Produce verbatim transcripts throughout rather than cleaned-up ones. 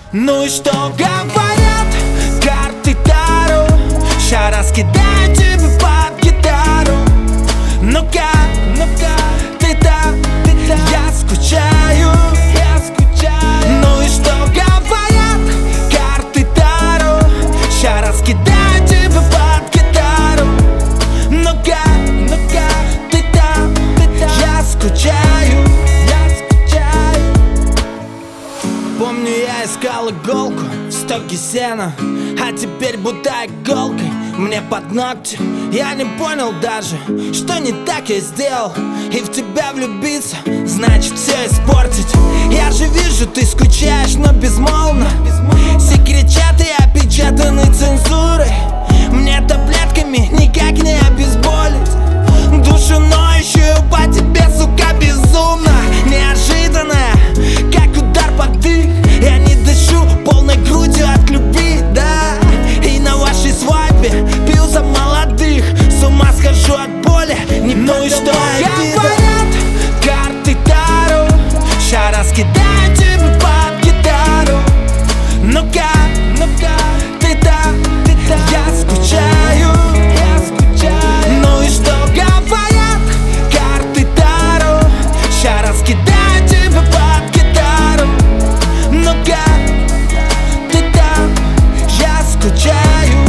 Ну и что говорят карты Таро? Ща раскидаю тебе под гитару. Ну-ка, ну-ка, ты там, ты там. Я скучаю, я скучаю. Ну и что говорят карты Таро? Ща раскидаю тебе под гитару. Ну-ка, ну-ка, ты там, ты там. Я скучаю, я скучаю. Помню, я искал иголку в стоге сена, а теперь будто иголкой мне под ногти. Я не понял даже, что не так я сделал. И в тебя влюбиться, значит все испортить. Я же вижу, ты скучаешь, но безмолвно. Секретчаты опечатаны цензурой. Мне таблетками никак не обезболить душу ноющую по тебе, сука, безумно. Неожиданная, как удар под дых. Я не дышу полной грудью от любви, да. И на вашей свадьбе пил за молодых. С ума схожу от боли, не ну и что говорят карты Таро? Ща раскидаю тебе под гитару. Ну-ка, ну-ка, ты там, ты там. Я скучаю, я скучаю. Ну и что говорят карты Таро? Ща раскидаю тебе под гитару. Ну-ка, ты там, я скучаю.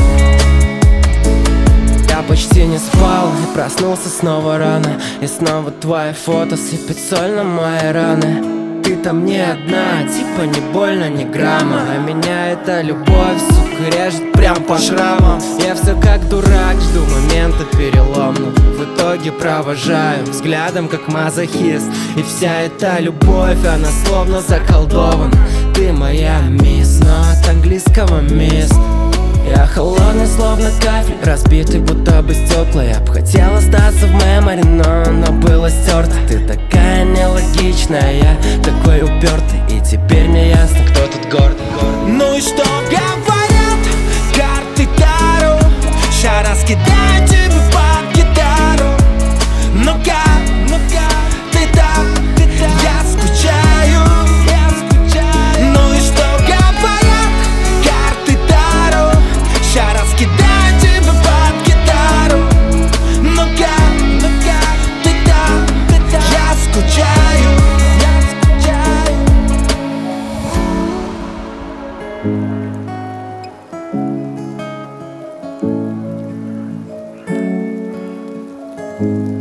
Я почти не спал и проснулся снова рано. И снова твои фото сыпят соль на мои раны. Ты там не одна, типа не больно, ни грамма. А меня эта любовь, сука, режет прям по шрамам. Я все как дурак жду момента переломного. В итоге провожаю взглядом как мазохист. И вся эта любовь, она словно заколдована. Ты моя мисс, но от английского мисс. Я холодный, словно кафель, разбитый, будто бы стекла. Я б хотел остаться в мемори, но оно было стерто. Ты такая нелогичная, я такой упертый. И теперь мне ясно, кто тут гордый. Ну и что говорят карты Таро? Ща раскидаю тебе под гитару. Ну-ка, ну-ка, ты там, ты там. Я скучаю, я скучаю. Ну и что говорят карты Таро? Ща раскидаю тебе под гитару. Ну-ка, ну-ка, ты там, ты там. Я скучаю, я скучаю.